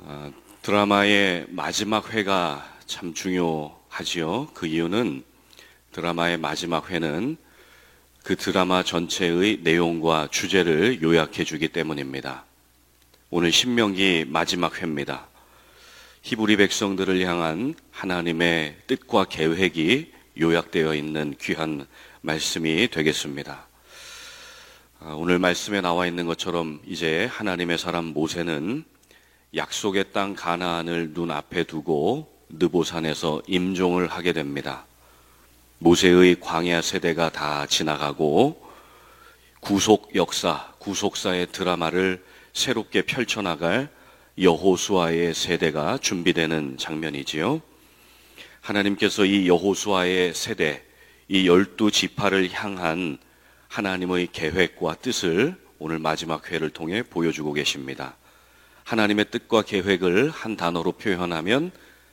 드라마의 마지막 회가 참 중요하지요. 그 이유는 드라마의 마지막 회는 그 드라마 전체의 내용과 주제를 요약해 주기 때문입니다. 오늘 신명기 마지막 회입니다. 히브리 백성들을 향한 하나님의 뜻과 계획이 요약되어 있는 귀한 말씀이 되겠습니다. 오늘 말씀에 나와 있는 것처럼 이제 하나님의 사람 모세는 약속의 땅 가나안을 눈앞에 두고 느보산에서 임종을 하게 됩니다. 모세의 광야 세대가 다 지나가고 구속 역사, 구속사의 드라마를 새롭게 펼쳐나갈 여호수아의 세대가 준비되는 장면이지요. 하나님께서 이 여호수아의 세대, 이 12지파를 향한 하나님의 계획과 뜻을 오늘 마지막 회를 통해 보여주고 계십니다. 하나님의 뜻과 계획을 한 단어로 표현하면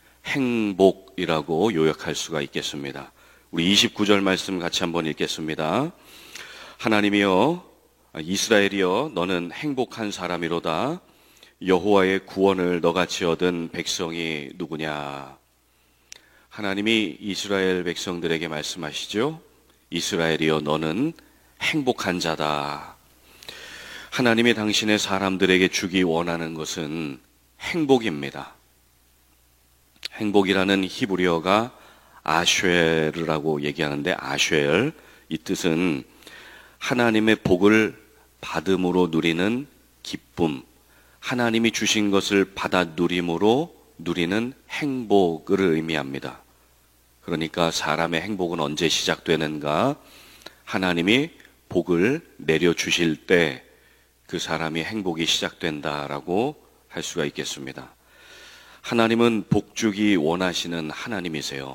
행복이라고 요약할 수가 있겠습니다. 우리 29절 말씀 같이 한번 읽겠습니다. 하나님이여, 이스라엘이여, 너는 행복한 사람이로다. 여호와의 구원을 너같이 얻은 백성이 누구냐? 하나님이 이스라엘 백성들에게 말씀하시죠. 이스라엘이여, 너는 행복한 자다. 하나님이 당신의 사람들에게 주기 원하는 것은 행복입니다. 행복이라는 히브리어가 아쉐르라고 얘기하는데, 아쉐르, 이 뜻은 하나님의 복을 받음으로 누리는 기쁨, 하나님이 주신 것을 받아 누림으로 누리는 행복을 의미합니다. 그러니까 사람의 행복은 언제 시작되는가? 하나님이 복을 내려주실 때 그 사람이 행복이 시작된다라고 할 수가 있겠습니다. 하나님은 복 주기 원하시는 하나님이세요.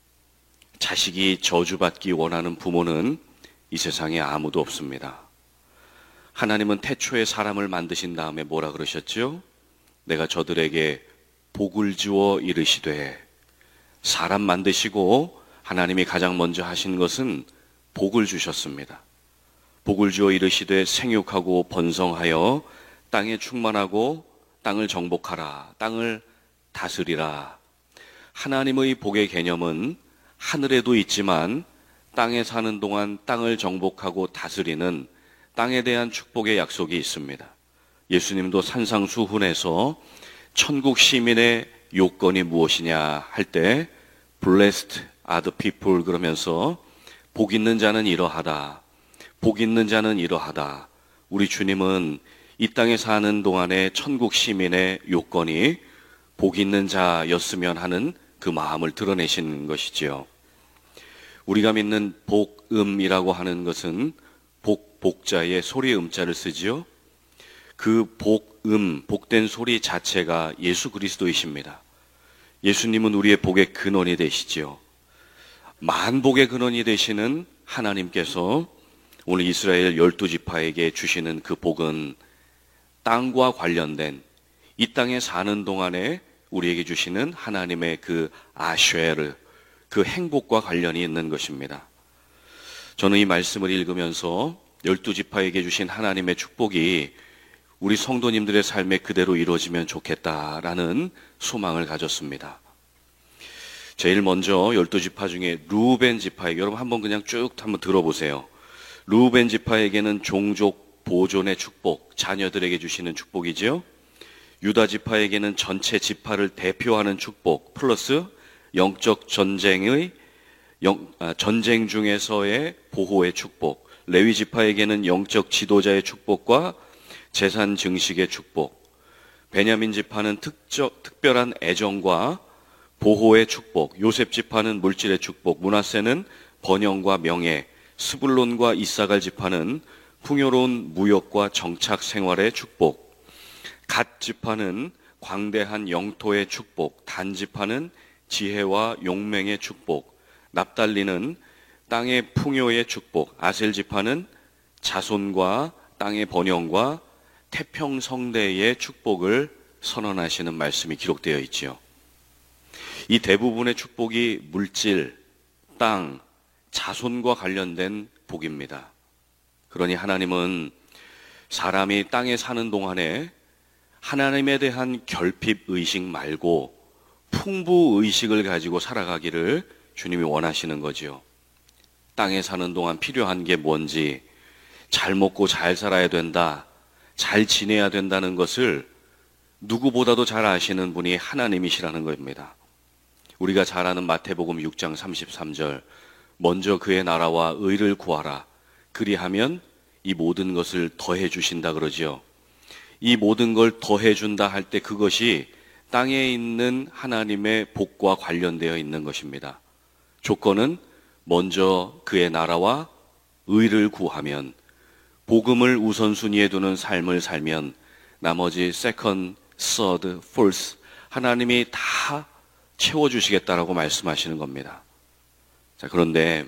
자식이 저주받기 원하는 부모는 이 세상에 아무도 없습니다. 하나님은 태초에 사람을 만드신 다음에 뭐라 그러셨죠? 내가 저들에게 복을 주어 이르시되. 사람 만드시고 하나님이 가장 먼저 하신 것은 복을 주셨습니다. 복을 주어 이르시되 생육하고 번성하여 땅에 충만하고 땅을 정복하라, 땅을 다스리라. 하나님의 복의 개념은 하늘에도 있지만 땅에 사는 동안 땅을 정복하고 다스리는 땅에 대한 축복의 약속이 있습니다. 예수님도 산상수훈에서 천국 시민의 요건이 무엇이냐 할 때 Blessed are the people 그러면서 복 있는 자는 이러하다. 복 있는 자는 이러하다. 우리 주님은 이 땅에 사는 동안에 천국 시민의 요건이 복 있는 자였으면 하는 그 마음을 드러내신 것이지요. 우리가 믿는 복음이라고 하는 것은 복자의 소리 음자를 쓰지요. 그 복음, 복된 소리 자체가 예수 그리스도이십니다. 예수님은 우리의 복의 근원이 되시지요. 만복의 근원이 되시는 하나님께서 오늘 이스라엘 12지파에게 주시는 그 복은 땅과 관련된 이 땅에 사는 동안에 우리에게 주시는 하나님의 그 아쉐르, 그 행복과 관련이 있는 것입니다. 저는 이 말씀을 읽으면서 12지파에게 주신 하나님의 축복이 우리 성도님들의 삶에 그대로 이루어지면 좋겠다라는 소망을 가졌습니다. 제일 먼저 12지파 중에 르우벤 지파에게, 여러분 한번 그냥 쭉 한번 들어보세요. 르우벤 지파에게는 종족 보존의 축복, 자녀들에게 주시는 축복이지요. 유다 지파에게는 전체 지파를 대표하는 축복, 플러스 영적 전쟁 중에서의 보호의 축복. 레위 지파에게는 영적 지도자의 축복과 재산 증식의 축복. 베냐민 지파는 특별한 애정과 보호의 축복. 요셉 지파는 물질의 축복. 므낫세는 번영과 명예. 스불론과 이사갈 지파는 풍요로운 무역과 정착 생활의 축복. 갓 지파는 광대한 영토의 축복. 단 지파는 지혜와 용맹의 축복. 납달리는 땅의 풍요의 축복. 아셀 지파는 자손과 땅의 번영과 태평성대의 축복을 선언하시는 말씀이 기록되어 있지요. 이 대부분의 축복이 물질, 땅, 자손과 관련된 복입니다. 그러니 하나님은 사람이 땅에 사는 동안에 하나님에 대한 결핍 의식 말고 풍부 의식을 가지고 살아가기를 주님이 원하시는 거지요. 땅에 사는 동안 필요한 게 뭔지, 잘 먹고 잘 살아야 된다, 잘 지내야 된다는 것을 누구보다도 잘 아시는 분이 하나님이시라는 겁니다. 우리가 잘 아는 마태복음 6장 33절, 먼저 그의 나라와 의를 구하라. 그리하면 이 모든 것을 더해 주신다 그러지요. 이 모든 걸 더해 준다 할 때 그것이 땅에 있는 하나님의 복과 관련되어 있는 것입니다. 조건은 먼저 그의 나라와 의를 구하면, 복음을 우선순위에 두는 삶을 살면 나머지 second, third, fourth 하나님이 다 채워주시겠다라고 말씀하시는 겁니다. 자, 그런데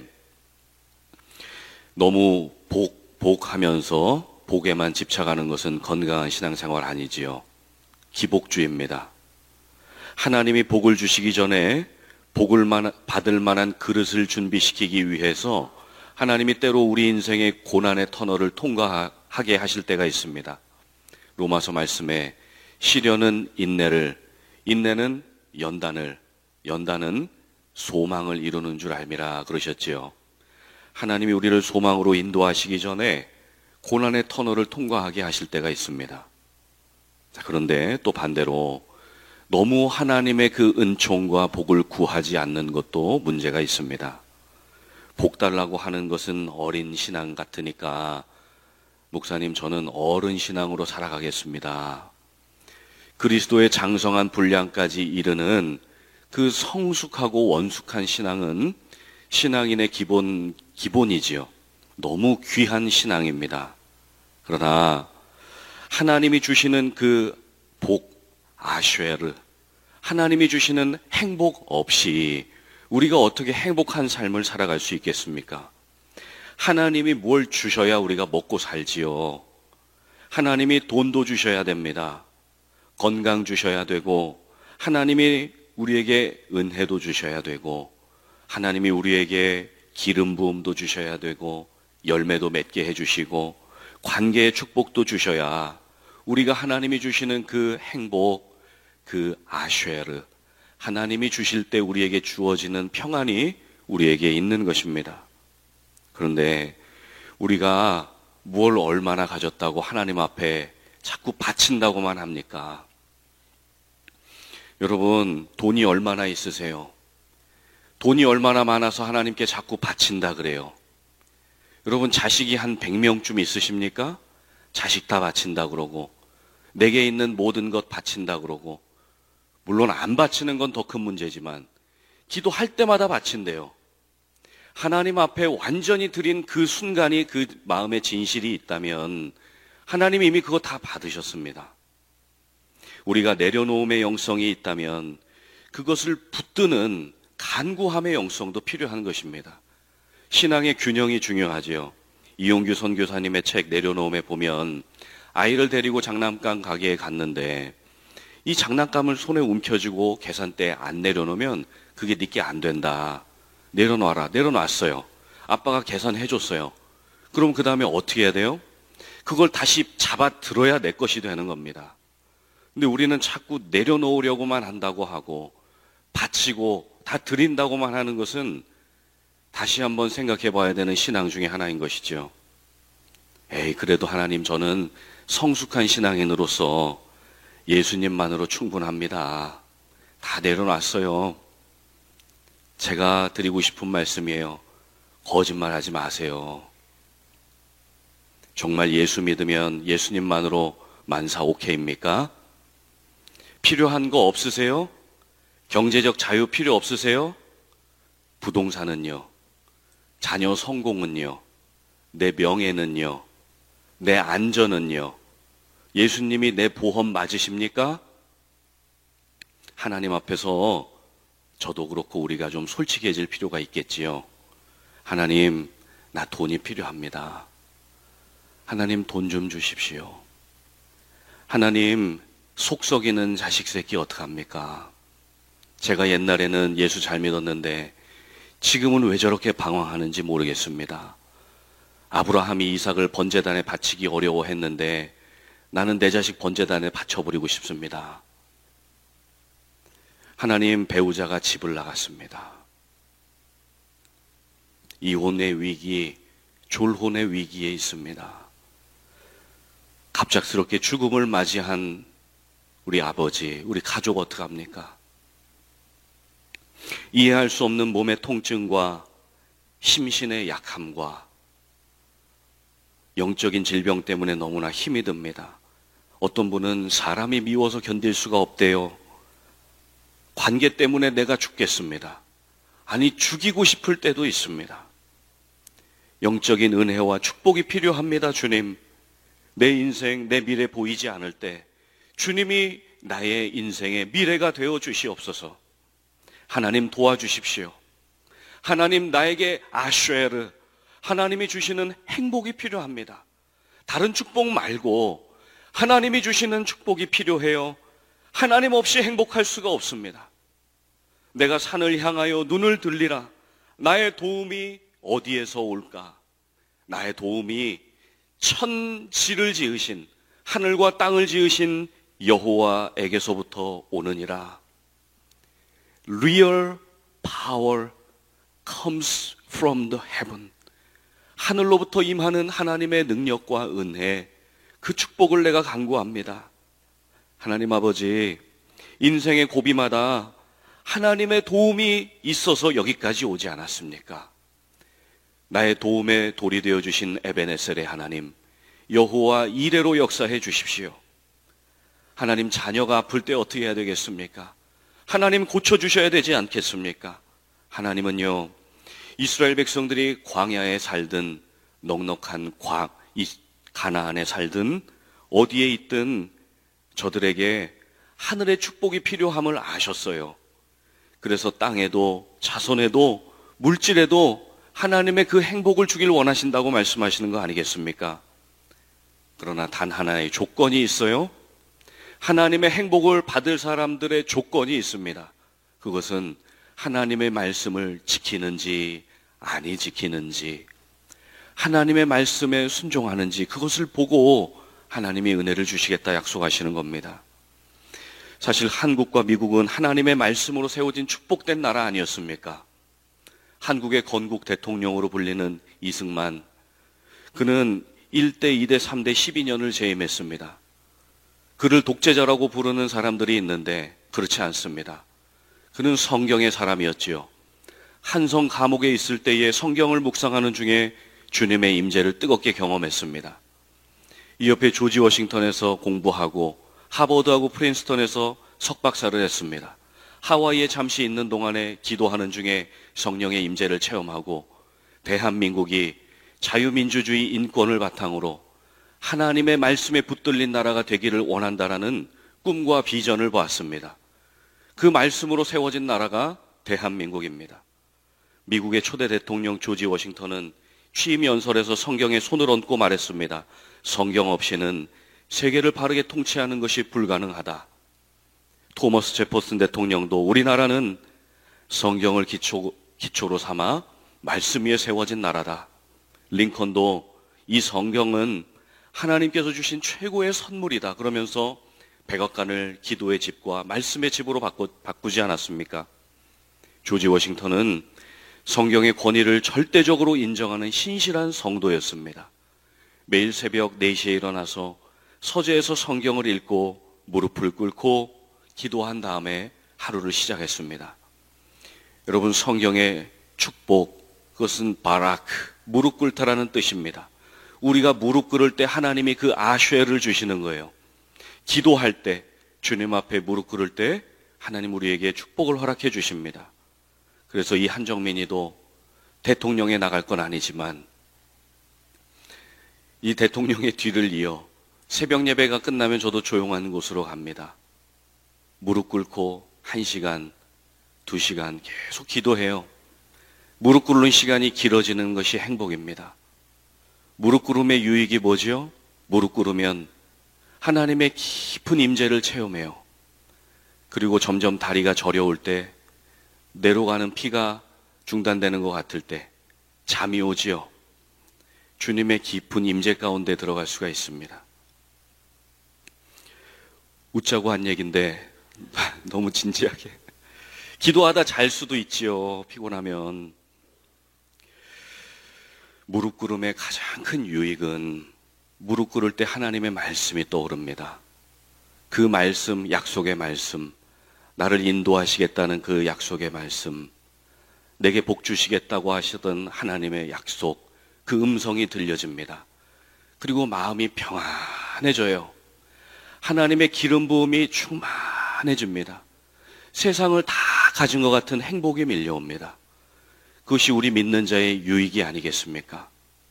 너무 복하면서 복에만 집착하는 것은 건강한 신앙생활 아니지요. 기복주의입니다. 하나님이 복을 주시기 전에 복을 받을 만한 그릇을 준비시키기 위해서 하나님이 때로 우리 인생의 고난의 터널을 통과하게 하실 때가 있습니다. 로마서 말씀에 시련은 인내를, 인내는 연단을, 연단은 소망을 이루는 줄 알미라 그러셨지요. 하나님이 우리를 소망으로 인도하시기 전에 고난의 터널을 통과하게 하실 때가 있습니다. 자, 그런데 또 반대로 너무 하나님의 그 은총과 복을 구하지 않는 것도 문제가 있습니다. 복 달라고 하는 것은 어린 신앙 같으니까 목사님 저는 어른 신앙으로 살아가겠습니다. 그리스도의 장성한 분량까지 이르는 그 성숙하고 원숙한 신앙은 신앙인의 기본이지요. 너무 귀한 신앙입니다. 그러나 하나님이 주시는 그 복, 아쉐르, 하나님이 주시는 행복 없이 우리가 어떻게 행복한 삶을 살아갈 수 있겠습니까? 하나님이 뭘 주셔야 우리가 먹고 살지요. 하나님이 돈도 주셔야 됩니다. 건강 주셔야 되고, 하나님이 우리에게 은혜도 주셔야 되고, 하나님이 우리에게 기름 부음도 주셔야 되고, 열매도 맺게 해주시고, 관계의 축복도 주셔야 우리가 하나님이 주시는 그 행복, 그 아쉐르, 하나님이 주실 때 우리에게 주어지는 평안이 우리에게 있는 것입니다. 그런데 우리가 무엇을 얼마나 가졌다고 하나님 앞에 자꾸 바친다고만 합니까? 여러분, 돈이 얼마나 있으세요? 돈이 얼마나 많아서 하나님께 자꾸 바친다 그래요? 여러분, 자식이 한 100명쯤 있으십니까? 자식 다 바친다 그러고, 내게 있는 모든 것 바친다 그러고, 물론 안 바치는 건 더 큰 문제지만 기도할 때마다 바친대요. 하나님 앞에 완전히 드린 그 순간이 그 마음의 진실이 있다면 하나님이 이미 그거 다 받으셨습니다. 우리가 내려놓음의 영성이 있다면 그것을 붙드는 간구함의 영성도 필요한 것입니다. 신앙의 균형이 중요하지요. 이용규 선교사님의 책 내려놓음에 보면 아이를 데리고 장난감 가게에 갔는데 이 장난감을 손에 움켜쥐고 계산대에 안 내려놓으면 그게 네게 안 된다. 내려놔라. 내려놨어요. 아빠가 계산해줬어요. 그럼 그 다음에 어떻게 해야 돼요? 그걸 다시 잡아 들어야 내 것이 되는 겁니다. 근데 우리는 자꾸 내려놓으려고만 한다고 하고 바치고 다 드린다고만 하는 것은 다시 한번 생각해 봐야 되는 신앙 중에 하나인 것이죠. 그래도 하나님 저는 성숙한 신앙인으로서 예수님만으로 충분합니다. 다 내려놨어요. 제가 드리고 싶은 말씀이에요. 거짓말하지 마세요. 정말 예수 믿으면 예수님만으로 만사 오케이입니까? 필요한 거 없으세요? 경제적 자유 필요 없으세요? 부동산은요? 자녀 성공은요? 내 명예는요? 내 안전은요? 예수님이 내 보험 맞으십니까? 하나님 앞에서 저도 그렇고 우리가 좀 솔직해질 필요가 있겠지요. 하나님, 나 돈이 필요합니다. 하나님 돈 좀 주십시오. 하나님, 속 썩이는 자식 새끼 어떡합니까? 제가 옛날에는 예수 잘 믿었는데 지금은 왜 저렇게 방황하는지 모르겠습니다. 아브라함이 이삭을 번제단에 바치기 어려워했는데 나는 내 자식 번제단에 바쳐버리고 싶습니다. 하나님, 배우자가 집을 나갔습니다. 이혼의 위기, 졸혼의 위기에 있습니다. 갑작스럽게 죽음을 맞이한 우리 아버지, 우리 가족 어떡합니까? 이해할 수 없는 몸의 통증과 심신의 약함과 영적인 질병 때문에 너무나 힘이 듭니다. 어떤 분은 사람이 미워서 견딜 수가 없대요. 관계 때문에 내가 죽겠습니다. 아니, 죽이고 싶을 때도 있습니다. 영적인 은혜와 축복이 필요합니다. 주님, 내 인생, 내 미래 보이지 않을 때 주님이 나의 인생의 미래가 되어 주시옵소서. 하나님, 도와주십시오. 하나님, 나에게 아쉐르, 하나님이 주시는 행복이 필요합니다. 다른 축복 말고 하나님이 주시는 축복이 필요해요. 하나님 없이 행복할 수가 없습니다. 내가 산을 향하여 눈을 들리라. 나의 도움이 어디에서 올까? 나의 도움이 천지를 지으신, 하늘과 땅을 지으신 여호와에게서부터 오느니라. Real power comes from the heaven. 하늘로부터 임하는 하나님의 능력과 은혜, 그 축복을 내가 간구합니다. 하나님 아버지, 인생의 고비마다 하나님의 도움이 있어서 여기까지 오지 않았습니까? 나의 도움의 돌이 되어주신 에베네셀의 하나님, 여호와 이레로 역사해 주십시오. 하나님, 자녀가 아플 때 어떻게 해야 되겠습니까? 하나님, 고쳐주셔야 되지 않겠습니까? 하나님은요, 이스라엘 백성들이 광야에 살든 넉넉한 가나안에 살든 어디에 있든 저들에게 하늘의 축복이 필요함을 아셨어요. 그래서 땅에도 자손에도 물질에도 하나님의 그 행복을 주길 원하신다고 말씀하시는 거 아니겠습니까? 그러나 단 하나의 조건이 있어요. 하나님의 행복을 받을 사람들의 조건이 있습니다. 그것은 하나님의 말씀을 지키는지 아니 지키는지, 하나님의 말씀에 순종하는지, 그것을 보고 하나님이 은혜를 주시겠다 약속하시는 겁니다. 사실 한국과 미국은 하나님의 말씀으로 세워진 축복된 나라 아니었습니까? 한국의 건국 대통령으로 불리는 이승만, 그는 1대, 2대, 3대 12년을 재임했습니다. 그를 독재자라고 부르는 사람들이 있는데 그렇지 않습니다. 그는 성경의 사람이었지요. 한성 감옥에 있을 때에 성경을 묵상하는 중에 주님의 임재를 뜨겁게 경험했습니다. 이 옆에 조지 워싱턴에서 공부하고 하버드하고 프린스턴에서 석박사를 했습니다. 하와이에 잠시 있는 동안에 기도하는 중에 성령의 임재를 체험하고 대한민국이 자유민주주의 인권을 바탕으로 하나님의 말씀에 붙들린 나라가 되기를 원한다라는 꿈과 비전을 보았습니다. 그 말씀으로 세워진 나라가 대한민국입니다. 미국의 초대 대통령 조지 워싱턴은 취임 연설에서 성경에 손을 얹고 말했습니다. 성경 없이는 세계를 바르게 통치하는 것이 불가능하다. 토머스 제퍼슨 대통령도 우리나라는 성경을 기초로 삼아 말씀 위에 세워진 나라다. 링컨도 이 성경은 하나님께서 주신 최고의 선물이다. 그러면서 백악관을 기도의 집과 말씀의 집으로 바꾸지 않았습니까? 조지 워싱턴은 성경의 권위를 절대적으로 인정하는 신실한 성도였습니다. 매일 새벽 4시에 일어나서 서재에서 성경을 읽고 무릎을 꿇고 기도한 다음에 하루를 시작했습니다. 여러분, 성경의 축복, 그것은 바라크, 무릎 꿇다라는 뜻입니다. 우리가 무릎 꿇을 때 하나님이 그 아쉐를 주시는 거예요. 기도할 때, 주님 앞에 무릎 꿇을 때 하나님 우리에게 축복을 허락해 주십니다. 그래서 이 한정민이도 대통령에 나갈 건 아니지만 이 대통령의 뒤를 이어 새벽 예배가 끝나면 저도 조용한 곳으로 갑니다. 무릎 꿇고 1시간, 2시간 계속 기도해요. 무릎 꿇는 시간이 길어지는 것이 행복입니다. 무릎 꿇음의 유익이 뭐지요? 무릎 꿇으면 하나님의 깊은 임재를 체험해요. 그리고 점점 다리가 저려올 때, 내려가는 피가 중단되는 것 같을 때 잠이 오지요. 주님의 깊은 임재 가운데 들어갈 수가 있습니다. 웃자고 한 얘기인데 너무 진지하게. 기도하다 잘 수도 있지요, 피곤하면. 무릎 꿇음의 가장 큰 유익은 무릎 꿇을 때 하나님의 말씀이 떠오릅니다. 그 말씀, 약속의 말씀, 나를 인도하시겠다는 그 약속의 말씀, 내게 복 주시겠다고 하시던 하나님의 약속, 그 음성이 들려집니다. 그리고 마음이 평안해져요. 하나님의 기름 부음이 충만해집니다. 세상을 다 가진 것 같은 행복이 밀려옵니다. 그것이 우리 믿는 자의 유익이 아니겠습니까?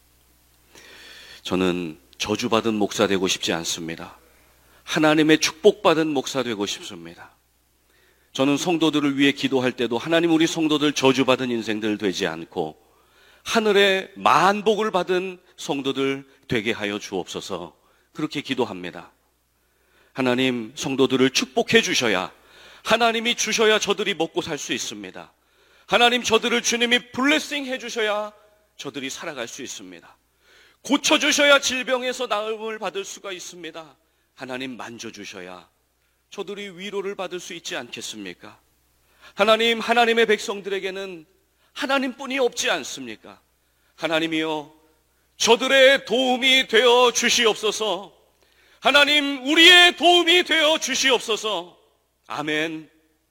저는 저주받은 목사 되고 싶지 않습니다. 하나님의 축복받은 목사 되고 싶습니다. 저는 성도들을 위해 기도할 때도 하나님 우리 성도들 저주받은 인생들 되지 않고 하늘의 만복을 받은 성도들 되게 하여 주옵소서, 그렇게 기도합니다. 하나님 성도들을 축복해 주셔야, 하나님이 주셔야 저들이 먹고 살 수 있습니다. 하나님 저들을 주님이 블레싱 해주셔야 저들이 살아갈 수 있습니다. 고쳐주셔야 질병에서 나음을 받을 수가 있습니다. 하나님 만져주셔야 저들이 위로를 받을 수 있지 않겠습니까? 하나님, 하나님의 백성들에게는 하나님뿐이 없지 않습니까? 하나님이여, 저들의 도움이 되어 주시옵소서. 하나님, 우리의 도움이 되어 주시옵소서. 아멘.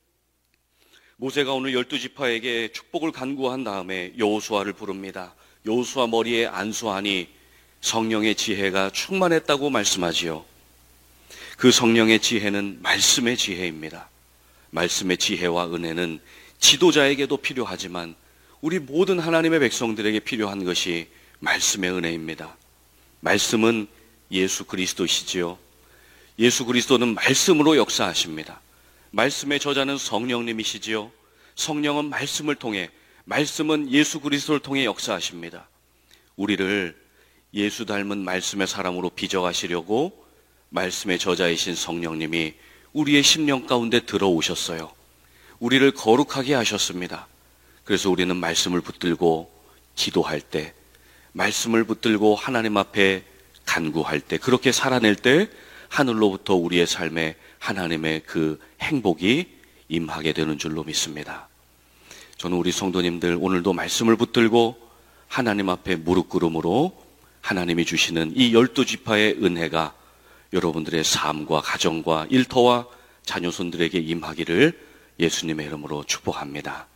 모세가 오늘 12지파에게 축복을 간구한 다음에 여호수아를 부릅니다. 여호수아 머리에 안수하니 성령의 지혜가 충만했다고 말씀하지요. 그 성령의 지혜는 말씀의 지혜입니다. 말씀의 지혜와 은혜는 지도자에게도 필요하지만 우리 모든 하나님의 백성들에게 필요한 것이 말씀의 은혜입니다. 말씀은 예수 그리스도시지요. 예수 그리스도는 말씀으로 역사하십니다. 말씀의 저자는 성령님이시지요. 성령은 말씀을 통해, 말씀은 예수 그리스도를 통해 역사하십니다. 우리를 예수 닮은 말씀의 사람으로 빚어가시려고 말씀의 저자이신 성령님이 우리의 심령 가운데 들어오셨어요. 우리를 거룩하게 하셨습니다. 그래서 우리는 말씀을 붙들고 기도할 때, 말씀을 붙들고 하나님 앞에 간구할 때, 그렇게 살아낼 때 하늘로부터 우리의 삶에 하나님의 그 행복이 임하게 되는 줄로 믿습니다. 저는 우리 성도님들 오늘도 말씀을 붙들고 하나님 앞에 무릎 꿇음으로 하나님이 주시는 이 12지파의 은혜가 여러분들의 삶과 가정과 일터와 자녀손들에게 임하기를 예수님의 이름으로 축복합니다.